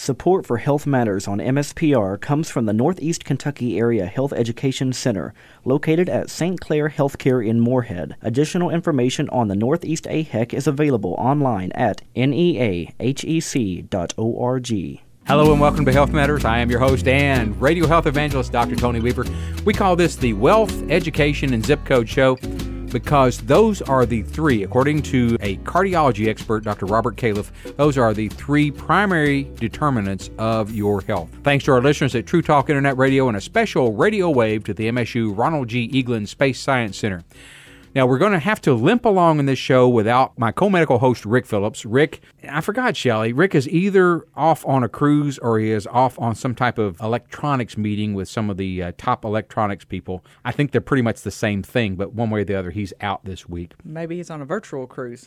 Support for Health Matters on MSPR comes from the Northeast Kentucky Area Health Education Center, located at St. Clair Healthcare in Moorhead. Additional information on the Northeast AHEC is available online at neahec.org. Hello and welcome to Health Matters. I am your host and radio health evangelist, Dr. Tony Weaver. We call this the Wealth, Education, and Zip Code Show because those are the three, according to a cardiology expert, Dr. Robert Califf, those are the three primary determinants of your health. Thanks to our listeners at True Talk Internet Radio and a special radio wave to the MSU Ronald G. Eaglin Space Science Center. Now, we're going to have to limp along in this show without my co-medical host, Rick Phillips. Rick, I forgot, Shelley, Rick is either off on a cruise or he is off on some type of electronics meeting with some of the top electronics people. I think they're pretty much the same thing, but one way or the other, he's out this week. Maybe he's on a virtual cruise.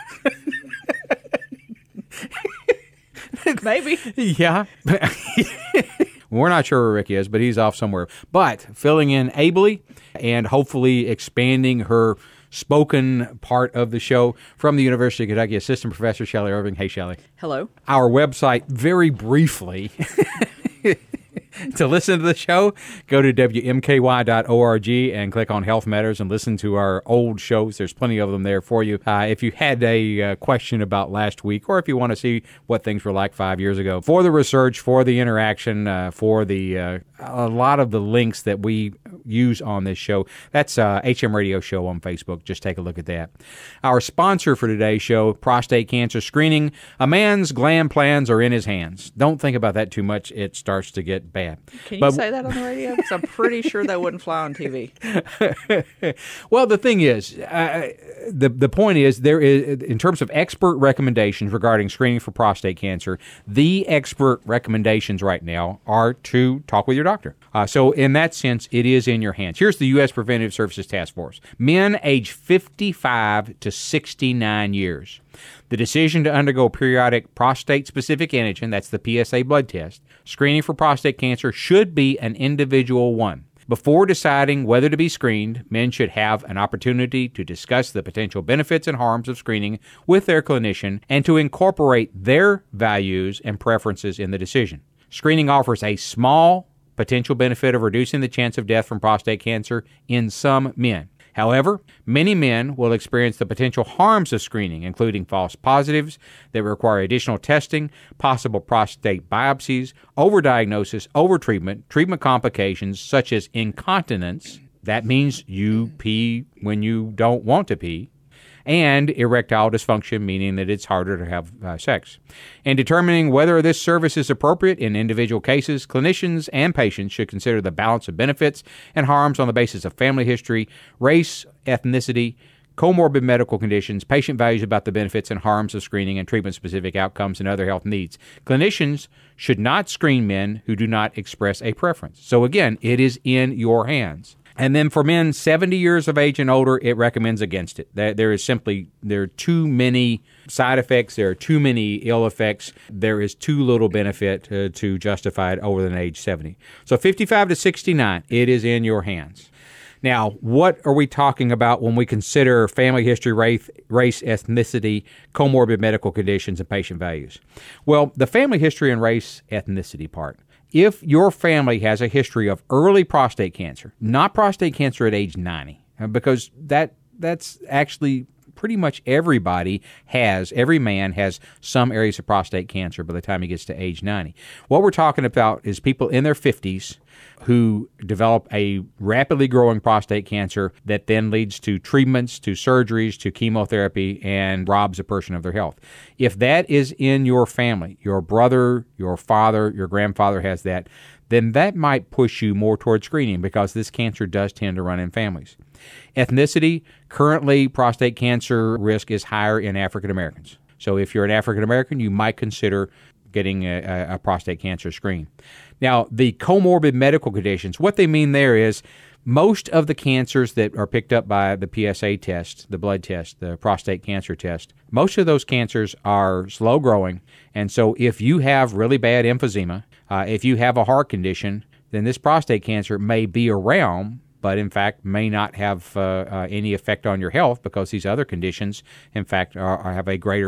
Maybe. Yeah. We're not sure where Rick is, but he's off somewhere. But filling in ably and hopefully expanding her spoken part of the show from the University of Kentucky, Assistant Professor Shelley Irving. Hey, Shelley. Hello. Our website, very briefly, to listen to the show, go to wmky.org and click on Health Matters and listen to our old shows. There's plenty of them there for you. If you had a question about last week, or if you want to see what things were like 5 years ago, for the research, for the interaction, for the a lot of the links that we use on this show, that's HM Radio Show on Facebook. Just take a look at that. Our sponsor for today's show, prostate cancer screening. A man's gland plans are in his hands. Don't think about that too much. It starts to get bad. Can you say that on the radio? Because I'm pretty sure that wouldn't fly on TV. Well, the thing is, the point is, there is, in terms of expert recommendations regarding screening for prostate cancer, the expert recommendations right now are to talk with your doctor. So in that sense, it is in your hands. Here's the U.S. Preventive Services Task Force. Men age 55 to 69 years. The decision to undergo periodic prostate-specific antigen, that's the PSA blood test, screening for prostate cancer should be an individual one. Before deciding whether to be screened, men should have an opportunity to discuss the potential benefits and harms of screening with their clinician and to incorporate their values and preferences in the decision. Screening offers a small potential benefit of reducing the chance of death from prostate cancer in some men. However, many men will experience the potential harms of screening, including false positives that require additional testing, possible prostate biopsies, overdiagnosis, overtreatment, treatment complications such as incontinence, that means you pee when you don't want to pee, and erectile dysfunction, meaning that it's harder to have sex. In determining whether this service is appropriate in individual cases, clinicians and patients should consider the balance of benefits and harms on the basis of family history, race, ethnicity, comorbid medical conditions, patient values about the benefits and harms of screening, and treatment-specific outcomes and other health needs. Clinicians should not screen men who do not express a preference. So again, it is in your hands. And then for men 70 years of age and older, it recommends against it. There are too many side effects. There are too many ill effects. There is too little benefit to justify it over than age 70. So 55 to 69, it is in your hands. Now, what are we talking about when we consider family history, race, ethnicity, comorbid medical conditions, and patient values? Well, the family history and race ethnicity part. If your family has a history of early prostate cancer, not prostate cancer at age 90, because that's actually pretty much every man has some areas of prostate cancer by the time he gets to age 90. What we're talking about is people in their 50s who develop a rapidly growing prostate cancer that then leads to treatments, to surgeries, to chemotherapy, and robs a person of their health. If that is in your family, your brother, your father, your grandfather has that, then that might push you more toward screening because this cancer does tend to run in families. Ethnicity, currently prostate cancer risk is higher in African Americans. So if you're an African American, you might consider getting a prostate cancer screen. Now, the comorbid medical conditions, what they mean there is most of the cancers that are picked up by the PSA test, the blood test, the prostate cancer test, most of those cancers are slow growing. And so if you have really bad emphysema, if you have a heart condition, then this prostate cancer may be around, but in fact may not have any effect on your health because these other conditions, in fact, have a greater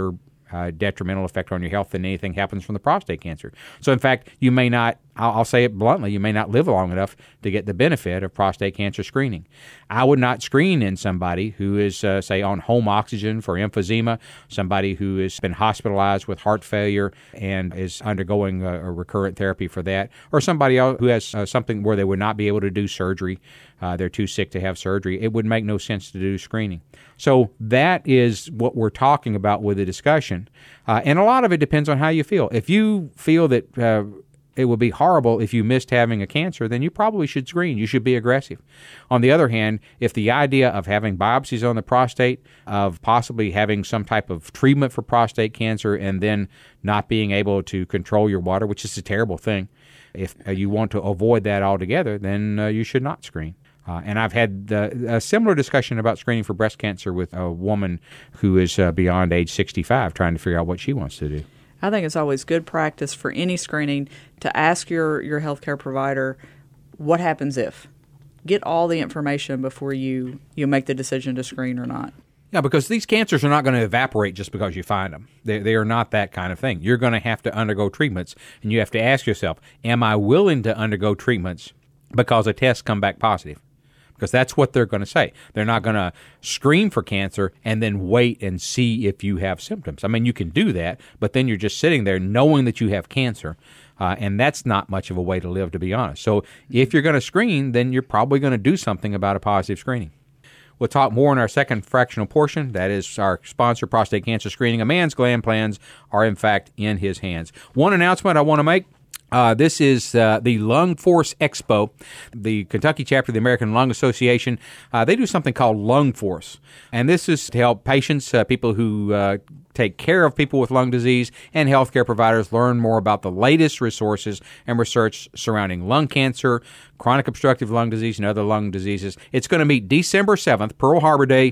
detrimental effect on your health than anything happens from the prostate cancer. So, in fact, you may not, I'll say it bluntly, you may not live long enough to get the benefit of prostate cancer screening. I would not screen in somebody who is, say, on home oxygen for emphysema, somebody who has been hospitalized with heart failure and is undergoing a recurrent therapy for that, or somebody else who has something where they would not be able to do surgery. They're too sick to have surgery. It would make no sense to do screening. So that is what we're talking about with the discussion. And a lot of it depends on how you feel. If you feel that it would be horrible if you missed having a cancer, then you probably should screen. You should be aggressive. On the other hand, if the idea of having biopsies on the prostate, of possibly having some type of treatment for prostate cancer and then not being able to control your water, which is a terrible thing, if you want to avoid that altogether, then you should not screen. And I've had a similar discussion about screening for breast cancer with a woman who is beyond age 65, trying to figure out what she wants to do. I think it's always good practice for any screening to ask your healthcare provider, what happens if? Get all the information before you make the decision to screen or not. Yeah, because these cancers are not going to evaporate just because you find them. They are not that kind of thing. You're going to have to undergo treatments, and you have to ask yourself, am I willing to undergo treatments because a test come back positive? Because that's what they're going to say. They're not going to screen for cancer and then wait and see if you have symptoms. I mean, you can do that, but then you're just sitting there knowing that you have cancer, and that's not much of a way to live, to be honest. So if you're going to screen, then you're probably going to do something about a positive screening. We'll talk more in our second fractional portion. That is our sponsor, Prostate Cancer Screening. A man's gland plans are, in fact, in his hands. One announcement I want to make. This is the Lung Force Expo, the Kentucky chapter of the American Lung Association. They do something called Lung Force, and this is to help patients, people who take care of people with lung disease, and healthcare providers learn more about the latest resources and research surrounding lung cancer, chronic obstructive lung disease, and other lung diseases. It's going to meet December 7th, Pearl Harbor Day,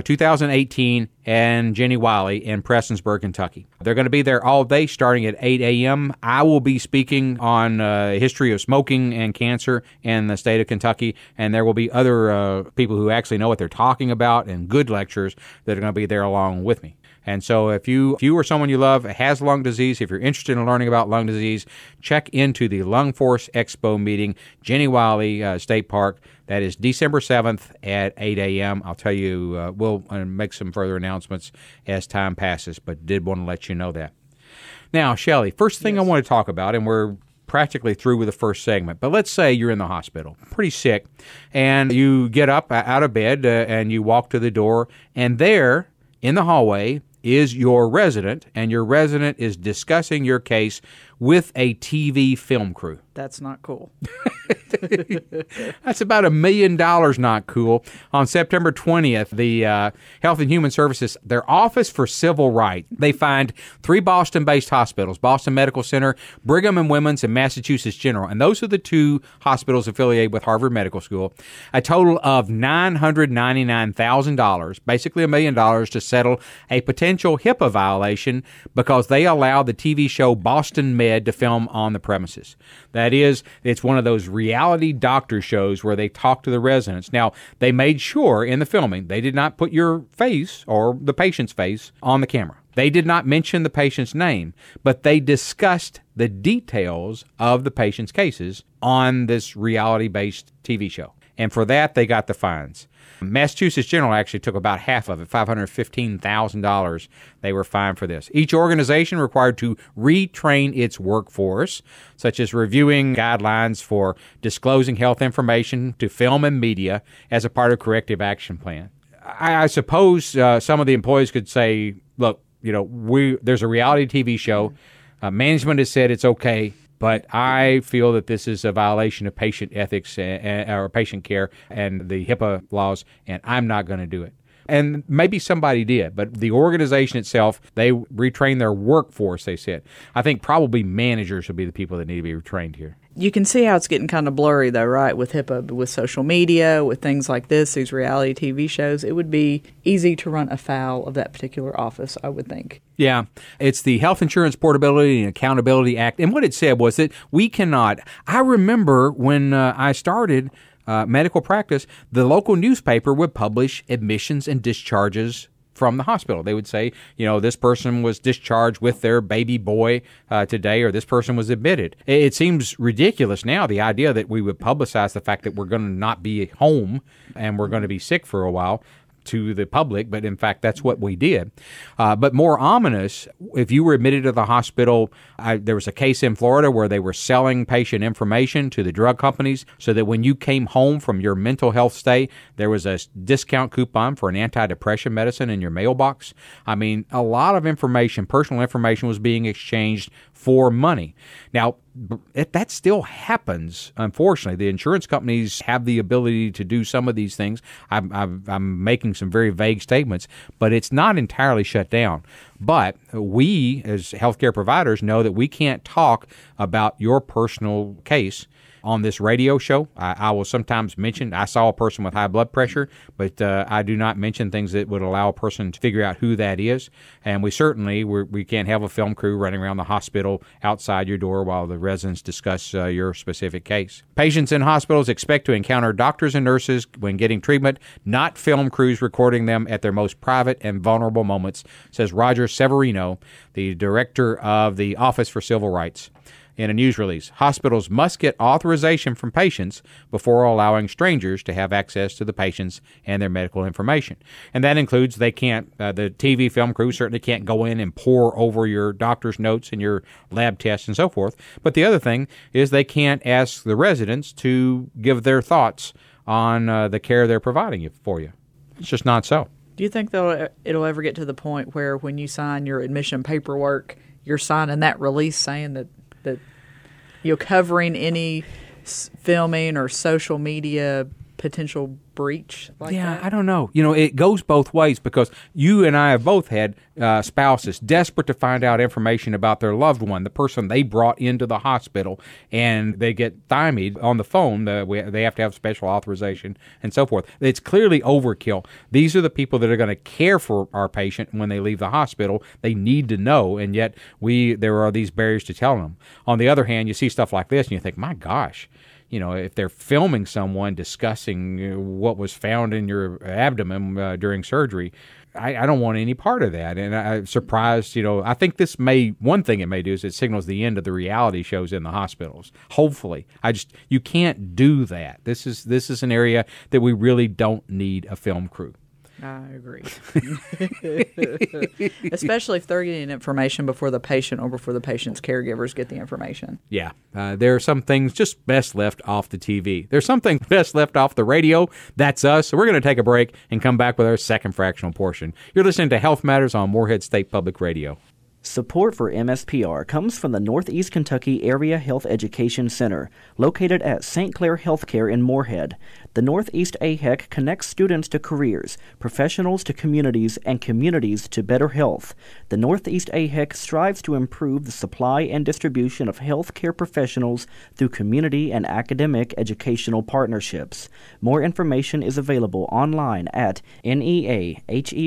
2018, and Jenny Wiley in Prestonsburg, Kentucky. They're going to be there all day starting at 8 a.m. I will be speaking on history of smoking and cancer in the state of Kentucky, and there will be other people who actually know what they're talking about and good lectures that are going to be there along with me. And so if you or someone you love has lung disease, if you're interested in learning about lung disease, check into the Lung Force Expo meeting, Jenny Wiley State Park. That is December 7th at 8 a.m. I'll tell you, we'll make some further announcements as time passes, but did want to let you know that. Now, Shelley, first thing I want to talk about, and we're practically through with the first segment, but let's say you're in the hospital, pretty sick, and you get up out of bed and you walk to the door, and there in the hallway is your resident, and your resident is discussing your case with a TV film crew. That's not cool. That's about $1 million not cool. On September 20th, the Health and Human Services, their Office for Civil Rights, they fined 3 Boston-based hospitals, Boston Medical Center, Brigham and Women's, and Massachusetts General. And those are the 2 hospitals affiliated with Harvard Medical School. A total of $999,000, basically $1 million, to settle a potential HIPAA violation because they allowed the TV show Boston Med to film on the premises. That is, it's one of those reality doctor shows where they talk to the residents. Now, they made sure in the filming they did not put your face or the patient's face on the camera. They did not mention the patient's name, but they discussed the details of the patient's cases on this reality-based TV show. And for that, they got the fines. Massachusetts General actually took about half of it, $515,000 they were fined for this. Each organization required to retrain its workforce, such as reviewing guidelines for disclosing health information to film and media as a part of corrective action plan. I suppose some of the employees could say, look, there's a reality TV show. Management has said it's okay. But I feel that this is a violation of patient ethics or patient care and the HIPAA laws, and I'm not going to do it. And maybe somebody did, but the organization itself, they retrained their workforce, they said. I think probably managers would be the people that need to be retrained here. You can see how it's getting kind of blurry, though, right, with HIPAA, with social media, with things like this, these reality TV shows. It would be easy to run afoul of that particular office, I would think. Yeah, it's the Health Insurance Portability and Accountability Act. And what it said was that we cannot. I remember when I started medical practice, the local newspaper would publish admissions and discharges from the hospital. They would say, this person was discharged with their baby boy today, or this person was admitted. It seems ridiculous now, the idea that we would publicize the fact that we're going to not be home and we're going to be sick for a while to the public, but in fact, that's what we did. But more ominous, if you were admitted to the hospital, there was a case in Florida where they were selling patient information to the drug companies so that when you came home from your mental health stay, there was a discount coupon for an antidepressant medicine in your mailbox. I mean, a lot of information, personal information, was being exchanged for money. Now, that still happens, unfortunately. The insurance companies have the ability to do some of these things. I'm making some very vague statements, but it's not entirely shut down. But we, as healthcare providers, know that we can't talk about your personal case on this radio show. I will sometimes mention, I saw a person with high blood pressure, but I do not mention things that would allow a person to figure out who that is. And we can't have a film crew running around the hospital outside your door while the residents discuss your specific case. Patients in hospitals expect to encounter doctors and nurses when getting treatment, not film crews recording them at their most private and vulnerable moments, says Roger Severino, the director of the Office for Civil Rights. In a news release, hospitals must get authorization from patients before allowing strangers to have access to the patients and their medical information. And that includes the TV film crew certainly can't go in and pore over your doctor's notes and your lab tests and so forth. But the other thing is they can't ask the residents to give their thoughts on the care they're providing for you. It's just not so. Do you think, though, it'll ever get to the point where when you sign your admission paperwork, you're signing that release saying that you're covering any filming or social media potential breach like that? I don't know. It goes both ways because you and I have both had spouses desperate to find out information about their loved one, the person they brought into the hospital, and they get stymied on the phone. They have to have special authorization and so forth. It's clearly overkill. These are the people that are going to care for our patient when they leave the hospital. They need to know, and yet there are these barriers to telling them. On the other hand, you see stuff like this, and you think, my gosh, if they're filming someone discussing what was found in your abdomen during surgery, I don't want any part of that. And I'm surprised, I think one thing it may do is it signals the end of the reality shows in the hospitals. Hopefully. You can't do that. This is an area that we really don't need a film crew. I agree. Especially if they're getting information before the patient or before the patient's caregivers get the information. Yeah. There are some things just best left off the TV. There's some things best left off the radio. That's us. So we're going to take a break and come back with our second fractional portion. You're listening to Health Matters on Morehead State Public Radio. Support for MSPR comes from the Northeast Kentucky Area Health Education Center, located at St. Clair Healthcare in Morehead. The Northeast AHEC connects students to careers, professionals to communities, and communities to better health. The Northeast AHEC strives to improve the supply and distribution of healthcare professionals through community and academic educational partnerships. More information is available online at neahec.org.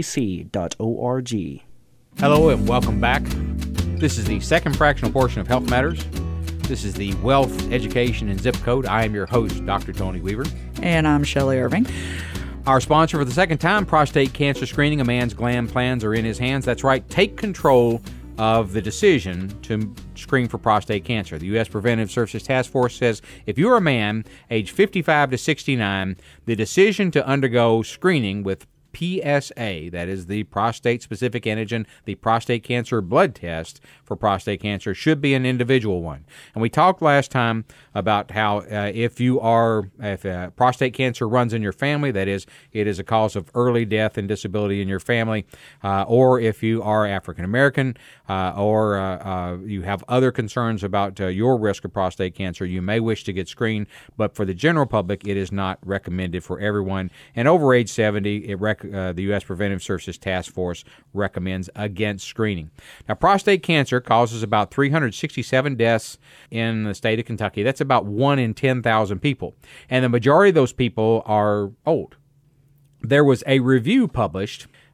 Hello and welcome back. This is the second fractional portion of Health Matters. This is the Wealth, Education, and Zip Code. I am your host, Dr. Tony Weaver. And I'm Shelley Irving. Our sponsor for the second time, prostate cancer screening. A man's gland plans are in his hands. That's right. Take control of the decision to screen for prostate cancer. The U.S. Preventive Services Task Force says if you're a man age 55 to 69, the decision to undergo screening with PSA, that is the prostate-specific antigen, the prostate cancer blood test for prostate cancer, should be an individual one. And we talked last time about how if prostate cancer runs in your family, that is, it is a cause of early death and disability in your family, or if you are African American, or you have other concerns about your risk of prostate cancer, you may wish to get screened. But for the general public, it is not recommended for everyone. And over age 70, the U.S. Preventive Services Task Force recommends against screening. Now, prostate cancer causes about 367 deaths in the state of Kentucky. That's about 1 in 10,000 people. And the majority of those people are old. There was a review published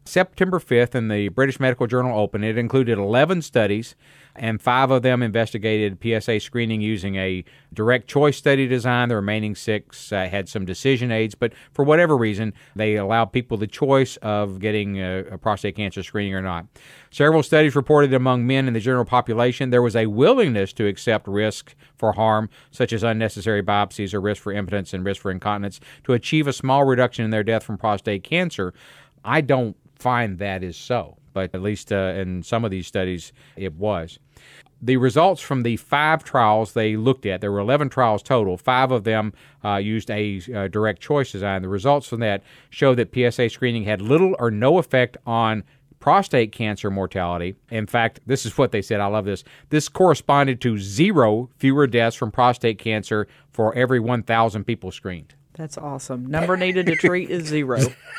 September 5th in the British Medical Journal Open. It included 11 studies, and 5 of them investigated PSA screening using a direct choice study design. The remaining 6 had some decision aids, but for whatever reason, they allowed people the choice of getting a prostate cancer screening or not. Several studies reported among men in the general population there was a willingness to accept risk for harm, such as unnecessary biopsies or risk for impotence and risk for incontinence, to achieve a small reduction in their death from prostate cancer. I don't find that is so, but at least in some of these studies it was. The results from the 5 trials they looked at, there were 11 trials total, 5 of them used a direct choice design. The results from that show that PSA screening had little or no effect on prostate cancer mortality. In fact, this is what they said. I love this. This corresponded to 0 fewer deaths from prostate cancer for every 1,000 people screened. That's awesome. Number needed to treat is 0.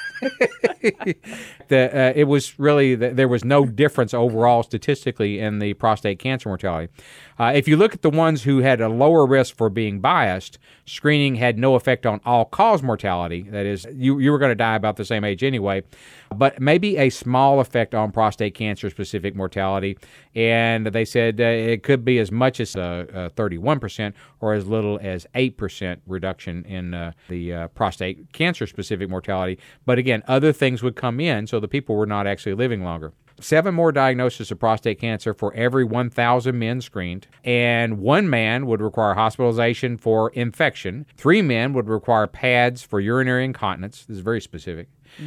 It was really, there was no difference overall statistically in the prostate cancer mortality. If you look at the ones who had a lower risk for being biased, screening had no effect on all-cause mortality. That is, you were going to die about the same age anyway, but maybe a small effect on prostate cancer-specific mortality. And they said it could be as much as 31% or as little as 8% reduction in the prostate cancer-specific mortality. But again, other things would come in, so the people were not actually living longer. 7 more diagnoses of prostate cancer for every 1,000 men screened, and 1 man would require hospitalization for infection. 3 men would require pads for urinary incontinence. This is very specific.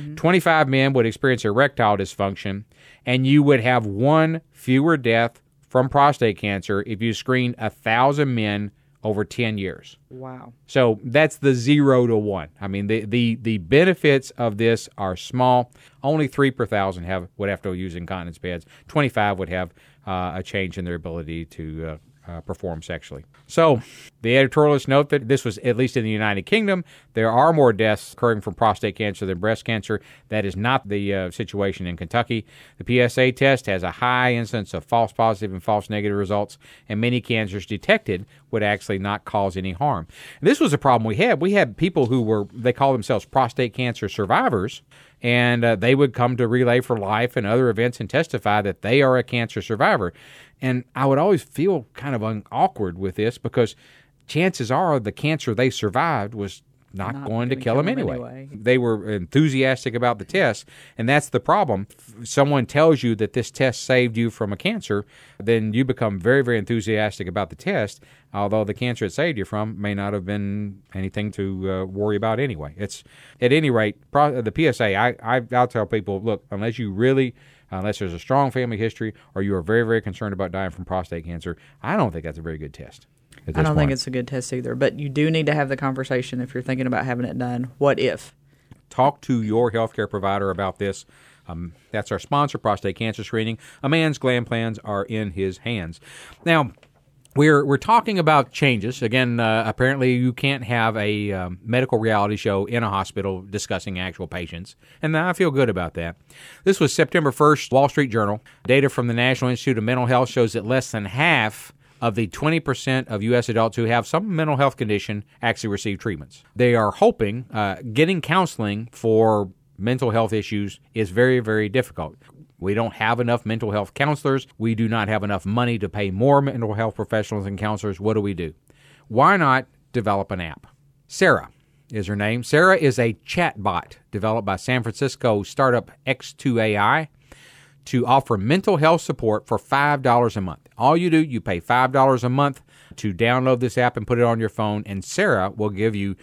25 men would experience erectile dysfunction, and you would have 1 fewer death from prostate cancer if you screened 1,000 men over 10 years. Wow. So that's the 0 to 1. I mean, the benefits of this are small. Only 3 per 1,000 would have to use incontinence pads. 25 would have a change in their ability to perform sexually. So the editorialists note that this was, at least in the United Kingdom, there are more deaths occurring from prostate cancer than breast cancer. That is not the situation in Kentucky. The PSA test has a high incidence of false positive and false negative results, and many cancers detected would actually not cause any harm. And this was a problem we had. We had people who they call themselves prostate cancer survivors, and they would come to Relay for Life and other events and testify that they are a cancer survivor. And I would always feel kind of awkward with this because chances are the cancer they survived was not going to kill them anyway. They were enthusiastic about the test, and that's the problem. If someone tells you that this test saved you from a cancer, then you become very, very enthusiastic about the test, although the cancer it saved you from may not have been anything to worry about anyway. It's, at any rate, the PSA, I'll tell people, look, unless there's a strong family history or you are very, very concerned about dying from prostate cancer, I don't think that's a very good test. I don't think it's a good test either, but you do need to have the conversation if you're thinking about having it done. What if? Talk to your healthcare provider about this. That's our sponsor, Prostate Cancer Screening. A man's gland plans are in his hands. Now, we're talking about changes. Again, apparently you can't have a medical reality show in a hospital discussing actual patients, and I feel good about that. This was September 1st, Wall Street Journal. Data from the National Institute of Mental Health shows that less than half of the 20% of U.S. adults who have some mental health condition actually receive treatments. They are hoping getting counseling for mental health issues is very, very difficult. We don't have enough mental health counselors. We do not have enough money to pay more mental health professionals and counselors. What do? Why not develop an app? Sarah is her name. Sarah is a chatbot developed by San Francisco startup X2AI to offer mental health support for $5 a month. All you do, you pay $5 a month to download this app and put it on your phone, and Sarah will give you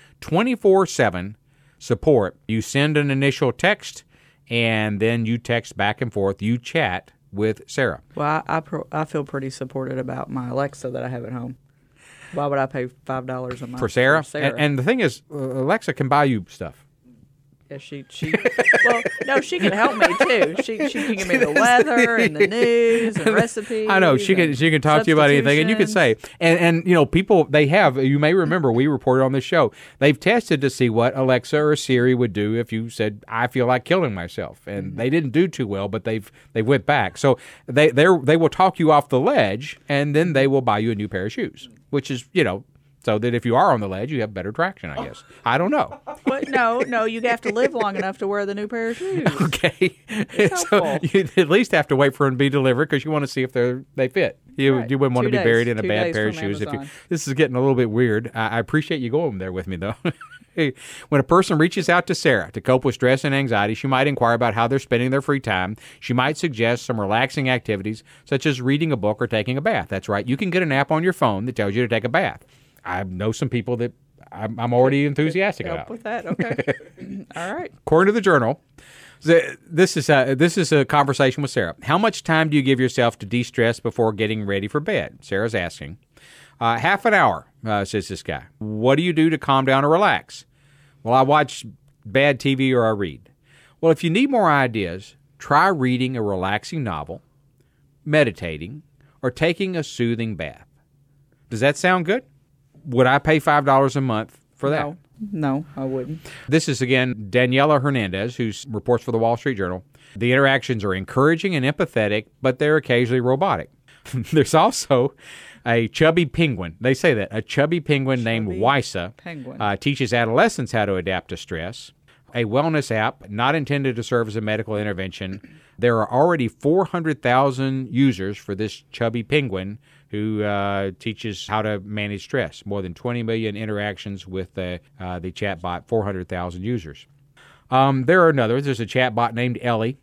24/7 support. You send an initial text, and then you text back and forth. You chat with Sarah. Well, I feel pretty supported about my Alexa that I have at home. Why would I pay $5 a month for Sarah? For Sarah? And the thing is, Alexa can buy you stuff. Yeah, she well, no, she can help me too. She can give me the weather and the news and recipes. I know she can talk to you about anything, and you could say, and you know, people, they have, you may remember we reported on this show, they've tested to see what Alexa or Siri would do if you said, I feel like killing myself, and they didn't do too well, but they went back. So they will talk you off the ledge, and then they will buy you a new pair of shoes, which is, you know, so that if you are on the ledge, you have better traction, I guess. I don't know. But no, you have to live long enough to wear the new pair of shoes. Okay. It's So helpful. you at least have to wait for them to be delivered because you want to see if they fit. You Right. wouldn't want 2 to be days. buried in a 2 bad days pair of from shoes. Amazon. This is getting a little bit weird. I appreciate you going there with me, though. When a person reaches out to Sarah to cope with stress and anxiety, she might inquire about how they're spending their free time. She might suggest some relaxing activities, such as reading a book or taking a bath. That's right. You can get an app on your phone that tells you to take a bath. I know some people that I'm already enthusiastic Help about. with that. Okay. All right. According to the Journal, this is a conversation with Sarah. How much time do you give yourself to de-stress before getting ready for bed? Sarah's asking. Half an hour, says this guy. What do you do to calm down or relax? Well, I watch bad TV or I read. Well, if you need more ideas, try reading a relaxing novel, meditating, or taking a soothing bath. Does that sound good? Would I pay $5 a month for that? No, I wouldn't. This is, again, Daniela Hernandez, who reports for the Wall Street Journal. The interactions are encouraging and empathetic, but they're occasionally robotic. There's also a chubby penguin. They say that. A chubby penguin named Wysa penguin. teaches adolescents how to adapt to stress. A wellness app not intended to serve as a medical intervention. There are already 400,000 users for this chubby penguin who teaches how to manage stress. More than 20 million interactions with the chatbot, 400,000 users. There are others. There's a chatbot named Ellie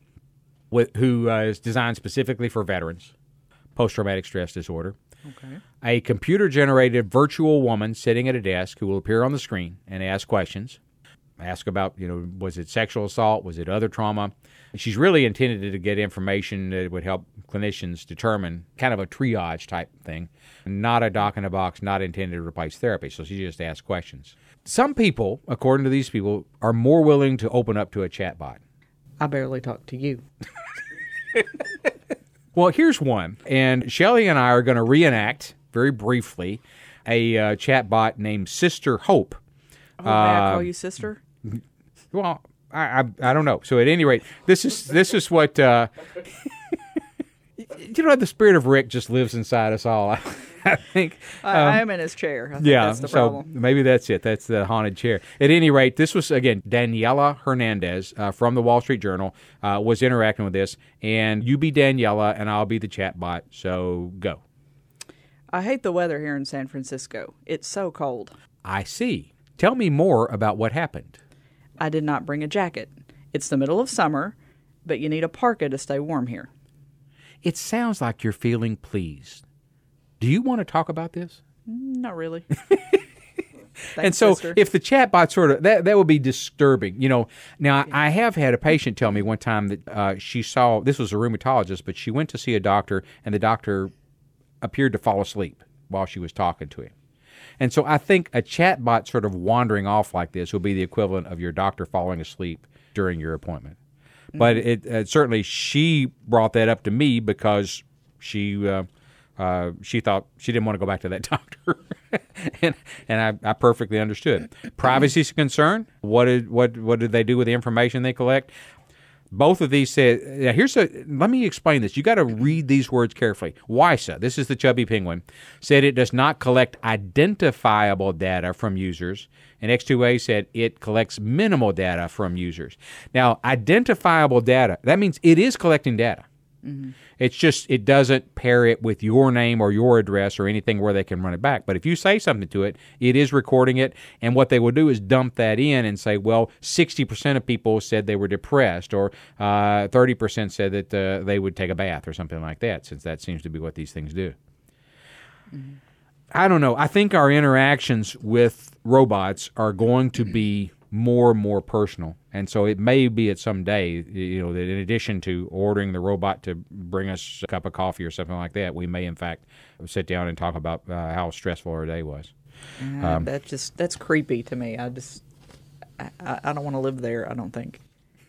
who is designed specifically for veterans, post-traumatic stress disorder. Okay. A computer-generated virtual woman sitting at a desk who will appear on the screen and ask questions. Ask about, was it sexual assault? Was it other trauma? She's really intended to get information that would help clinicians determine kind of a triage type thing. Not a doc in a box, not intended to replace therapy. So she just asks questions. Some people, according to these people, are more willing to open up to a chatbot. I barely talk to you. Well, here's one. And Shelley and I are going to reenact, very briefly, a chatbot named Sister Hope. Oh, may I call you sister? Well, I don't know. So at any rate, this is what the spirit of Rick just lives inside us all. I think. I am in his chair. I think Yeah, that's the so problem. maybe that's it. That's the haunted chair. At any rate, this was, again, Daniela Hernandez from the Wall Street Journal was interacting with this. And you be Daniela, and I'll be the chatbot. So go. I hate the weather here in San Francisco. It's so cold. I see. Tell me more about what happened. I did not bring a jacket. It's the middle of summer, but you need a parka to stay warm here. It sounds like you're feeling pleased. Do you want to talk about this? Not really. And so sister. if the chatbot sort of, that would be disturbing. Now I have had a patient tell me one time that she saw, this was a rheumatologist, but she went to see a doctor and the doctor appeared to fall asleep while she was talking to him. And so I think a chatbot sort of wandering off like this will be the equivalent of your doctor falling asleep during your appointment. But it certainly she brought that up to me because she thought she didn't want to go back to that doctor, and I perfectly understood. Privacy is a concern. What did they do with the information they collect? Both of these said, let me explain this. You got to read these words carefully. Wysa, this is the chubby penguin, said it does not collect identifiable data from users. And X2A said it collects minimal data from users. Now, identifiable data, that means it is collecting data. Mm-hmm. It's just it doesn't pair it with your name or your address or anything where they can run it back. But if you say something to it, it is recording it, and what they will do is dump that in and say, well, 60% of people said they were depressed, or 30% said that they would take a bath or something like that, since that seems to be what these things do. Mm-hmm. I don't know. I think our interactions with robots are going to be more and more personal. And so it may be at some day, that in addition to ordering the robot to bring us a cup of coffee or something like that, we may in fact sit down and talk about how stressful our day was. That's creepy to me. I don't want to live there, I don't think.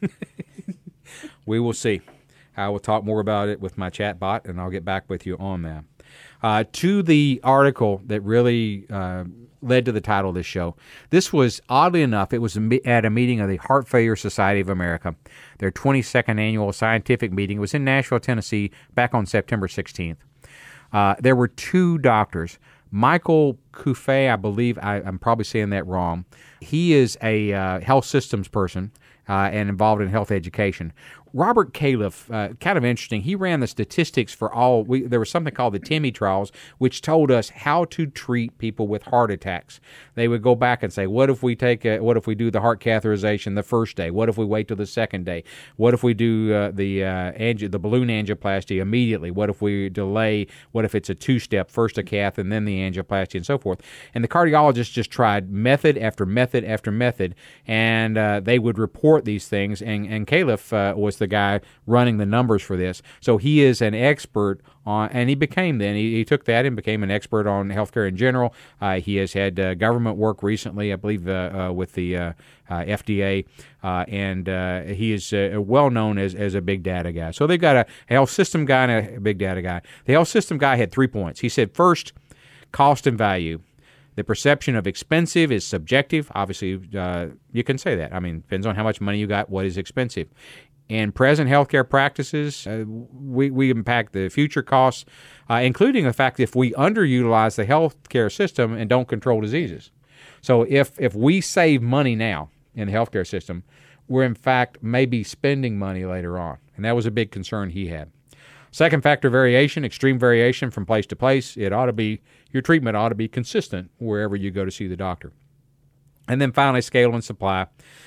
We will see. I will talk more about it with my chat bot, and I'll get back with you on that. To the article that really led to the title of this show. This was, oddly enough, it was at a meeting of the Heart Failure Society of America. Their 22nd annual scientific meeting. It was in Nashville, Tennessee, back on September 16th. There were two doctors, Michael Couffet, I believe, I'm probably saying that wrong. He is a health systems person and involved in health education. Robert Califf, kind of interesting. He ran the statistics for all. There was something called the TIMI trials, which told us how to treat people with heart attacks. They would go back and say, what if we do the heart catheterization the first day? What if we wait till the second day? What if we do the balloon angioplasty immediately? What if we delay? What if it's a two-step, first a cath and then the angioplasty and so forth? And the cardiologists just tried method after method after method, and they would report these things. And Califf was the guy running the numbers for this. So he is an expert on, and he took that and became an expert on healthcare in general. He has had government work recently, I believe, with the FDA, and he is well known as a big data guy. So they've got a health system guy and a big data guy. The health system guy had 3 points. He said, first, cost and value. The perception of expensive is subjective. Obviously, you can say that. I mean, depends on how much money you got, what is expensive. In present healthcare practices, we impact the future costs, including the fact that if we underutilize the healthcare system and don't control diseases. So if we save money now in the healthcare system, we're in fact maybe spending money later on. And that was a big concern he had. Second factor, variation, extreme variation from place to place. Your treatment ought to be consistent wherever you go to see the doctor. And then finally, scale and supply.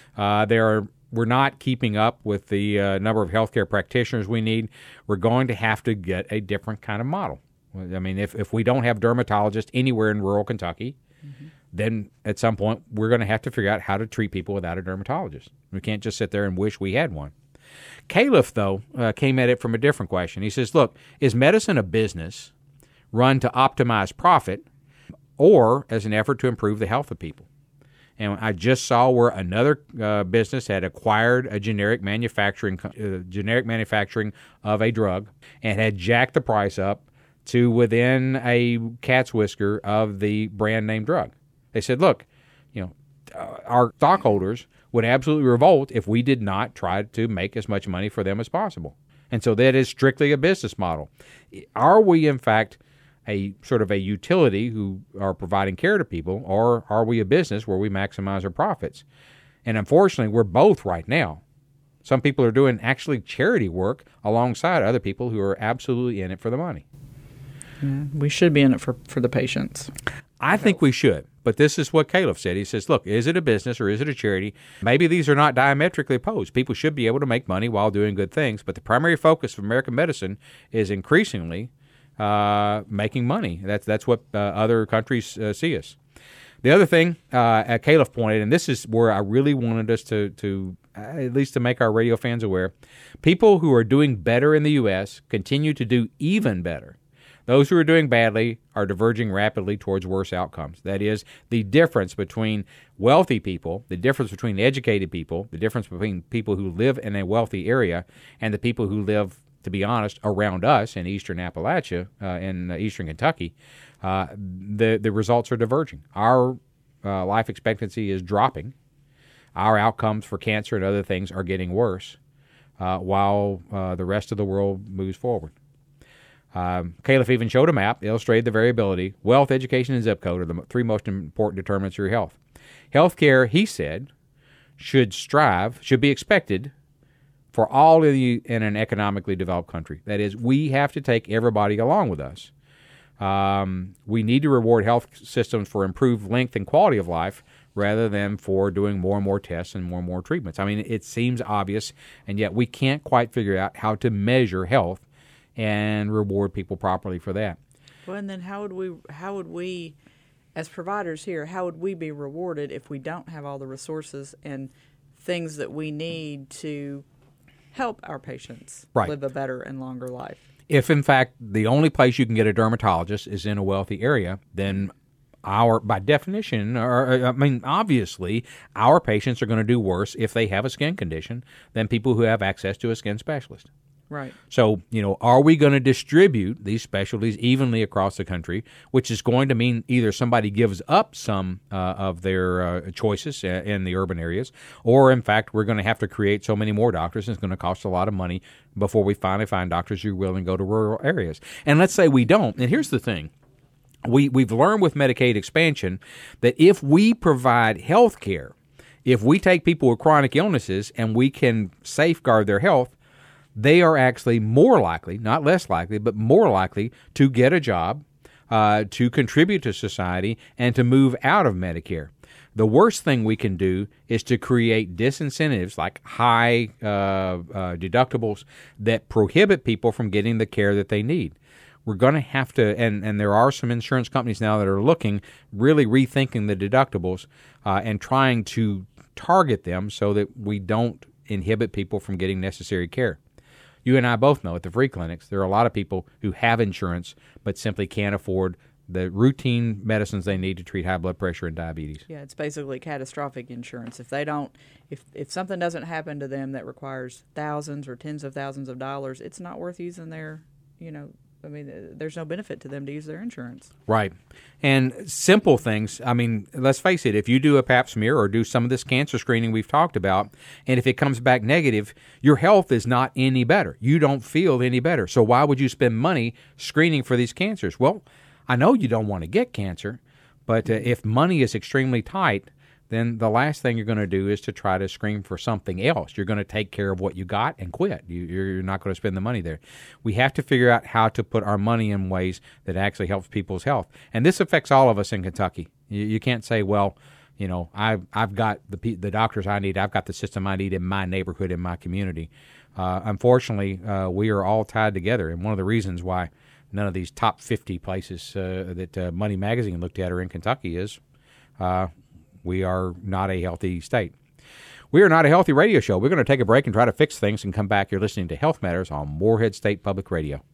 We're not keeping up with the number of healthcare practitioners we need. We're going to have to get a different kind of model. I mean, if we don't have dermatologists anywhere in rural Kentucky, then at some point we're going to have to figure out how to treat people without a dermatologist. We can't just sit there and wish we had one. Califf, though, came at it from a different question. He says, look, is medicine a business run to optimize profit or as an effort to improve the health of people? And I just saw where another business had acquired a generic manufacturing of a drug and had jacked the price up to within a cat's whisker of the brand name drug. They said, look, our stockholders would absolutely revolt if we did not try to make as much money for them as possible. And so that is strictly a business model. Are we, in fact, a sort of a utility who are providing care to people, or are we a business where we maximize our profits? And unfortunately, we're both right now. Some people are doing actually charity work alongside other people who are absolutely in it for the money. Yeah, we should be in it for the patients. I think we should. But this is what Califf said. He says, look, is it a business or is it a charity? Maybe these are not diametrically opposed. People should be able to make money while doing good things. But the primary focus of American medicine is increasingly making money. That's what other countries see us. The other thing Califf pointed, and this is where I really wanted us to at least to make our radio fans aware, people who are doing better in the U.S. continue to do even better. Those who are doing badly are diverging rapidly towards worse outcomes. That is, the difference between wealthy people, the difference between educated people, the difference between people who live in a wealthy area and the people who live, to be honest, around us in eastern Appalachia, in eastern Kentucky, the results are diverging. Our life expectancy is dropping. Our outcomes for cancer and other things are getting worse, while the rest of the world moves forward. Califf even showed a map that illustrated the variability. Wealth, education, and zip code are the three most important determinants of your health. Healthcare, he said, should be expected for all in an economically developed country. That is, we have to take everybody along with us. We need to reward health systems for improved length and quality of life rather than for doing more and more tests and more treatments. I mean, it seems obvious, and yet we can't quite figure out how to measure health and reward people properly for that. Well, and then how would we, as providers here, how would we be rewarded if we don't have all the resources and things that we need to help our patients live a better and longer life? If, in fact, the only place you can get a dermatologist is in a wealthy area, then by definition, obviously, our patients are going to do worse if they have a skin condition than people who have access to a skin specialist. Right. So, are we going to distribute these specialties evenly across the country, which is going to mean either somebody gives up some of their choices in the urban areas, or, in fact, we're going to have to create so many more doctors, and it's going to cost a lot of money before we finally find doctors who are willing to go to rural areas. And let's say we don't. And here's the thing. we've learned with Medicaid expansion that if we provide health care, if we take people with chronic illnesses and we can safeguard their health, they are actually more likely, not less likely, but more likely to get a job, to contribute to society, and to move out of Medicare. The worst thing we can do is to create disincentives like high deductibles that prohibit people from getting the care that they need. We're going to have to, and there are some insurance companies now that are really rethinking the deductibles and trying to target them so that we don't inhibit people from getting necessary care. You and I both know at the free clinics, there are a lot of people who have insurance but simply can't afford the routine medicines they need to treat high blood pressure and diabetes. Yeah, it's basically catastrophic insurance. If they don't, if something doesn't happen to them that requires thousands or tens of thousands of dollars, it's not worth using their, there's no benefit to them to use their insurance. Right. And simple things, let's face it, if you do a pap smear or do some of this cancer screening we've talked about, and if it comes back negative, your health is not any better. You don't feel any better. So why would you spend money screening for these cancers? Well, I know you don't want to get cancer, but if money is extremely tight, then the last thing you're going to do is to try to screen for something else. You're going to take care of what you got and quit. You're not going to spend the money there. We have to figure out how to put our money in ways that actually helps people's health. And this affects all of us in Kentucky. You can't say, well, I've got the doctors I need. I've got the system I need in my neighborhood, in my community. Unfortunately, we are all tied together. And one of the reasons why none of these top 50 places that Money Magazine looked at are in Kentucky is we are not a healthy state. We are not a healthy radio show. We're going to take a break and try to fix things and come back. You're listening to Health Matters on Morehead State Public Radio.